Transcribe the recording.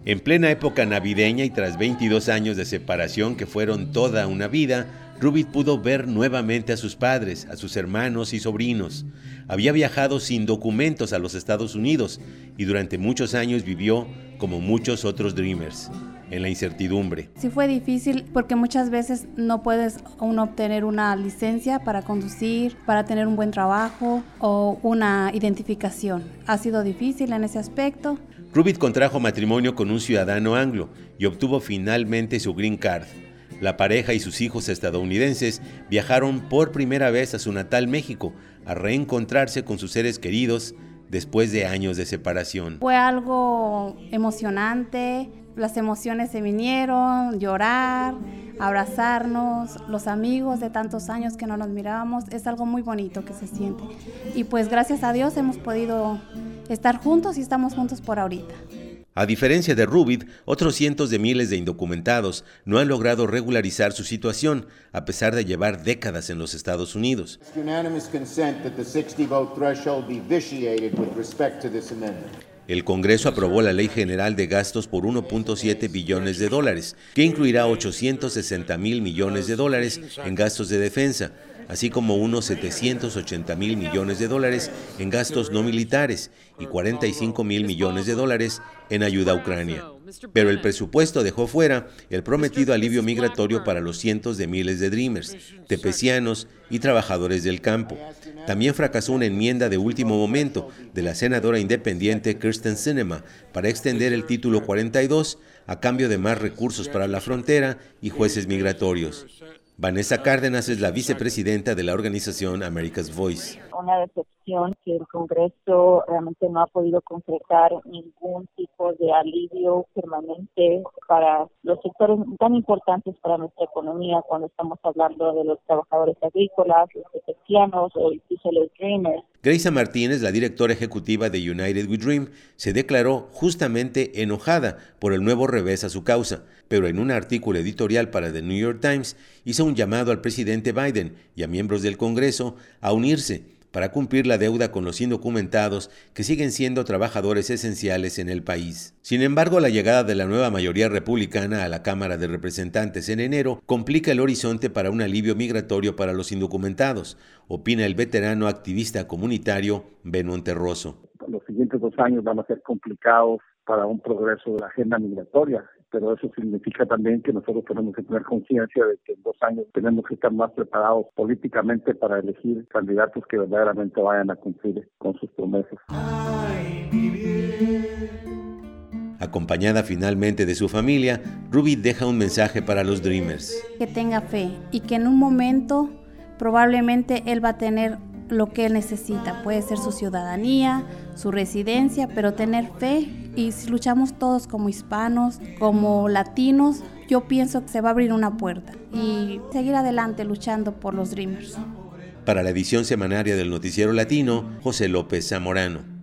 En plena época navideña y tras 22 años de separación que fueron toda una vida, Rubid pudo ver nuevamente a sus padres, a sus hermanos y sobrinos. Había viajado sin documentos a los Estados Unidos y durante muchos años vivió, como muchos otros Dreamers, en la incertidumbre. Sí fue difícil porque muchas veces no puedes aún obtener una licencia para conducir, para tener un buen trabajo o una identificación. Ha sido difícil en ese aspecto. Rubid contrajo matrimonio con un ciudadano anglo y obtuvo finalmente su green card. La pareja y sus hijos estadounidenses viajaron por primera vez a su natal México a reencontrarse con sus seres queridos después de años de separación. Fue algo emocionante, las emociones se vinieron, llorar, abrazarnos, los amigos de tantos años que no nos mirábamos, es algo muy bonito que se siente. Y pues gracias a Dios hemos podido estar juntos y estamos juntos por ahorita. A diferencia de Rubid, otros cientos de miles de indocumentados no han logrado regularizar su situación, a pesar de llevar décadas en los Estados Unidos. El Congreso aprobó la Ley General de Gastos por $1.7 billones, que incluirá $860 mil millones en gastos de defensa, así como unos $780 mil millones en gastos no militares y $45 mil millones en ayuda a Ucrania. Pero el presupuesto dejó fuera el prometido alivio migratorio para los cientos de miles de Dreamers, tepecianos y trabajadores del campo. También fracasó una enmienda de último momento de la senadora independiente Kyrsten Sinema para extender el título 42 a cambio de más recursos para la frontera y jueces migratorios. Vanessa Cárdenas es la vicepresidenta de la organización America's Voice. Una decepción que el Congreso realmente no ha podido concretar ningún tipo de alivio permanente para los sectores tan importantes para nuestra economía cuando estamos hablando de los trabajadores agrícolas, los tepecianos o incluso los Dreamers. Gracia Martínez, la directora ejecutiva de United We Dream, se declaró justamente enojada por el nuevo revés a su causa, pero en un artículo editorial para The New York Times hizo un llamado al presidente Biden y a miembros del Congreso a unirse para cumplir la deuda con los indocumentados que siguen siendo trabajadores esenciales en el país. Sin embargo, la llegada de la nueva mayoría republicana a la Cámara de Representantes en enero complica el horizonte para un alivio migratorio para los indocumentados, opina el veterano activista comunitario Beno Terroso. Los siguientes 2 años van a ser complicados para un progreso de la agenda migratoria, pero eso significa también que nosotros tenemos que tener conciencia de que en 2 años tenemos que estar más preparados políticamente para elegir candidatos que verdaderamente vayan a cumplir con sus promesas. Acompañada finalmente de su familia, Rubid deja un mensaje para los Dreamers. Que tenga fe y que en un momento probablemente él va a tener lo que él necesita. Puede ser su ciudadanía, su residencia, pero tener fe. Y si luchamos todos como hispanos, como latinos, yo pienso que se va a abrir una puerta y seguir adelante luchando por los Dreamers. Para la edición semanaria del Noticiero Latino, José López Zamorano.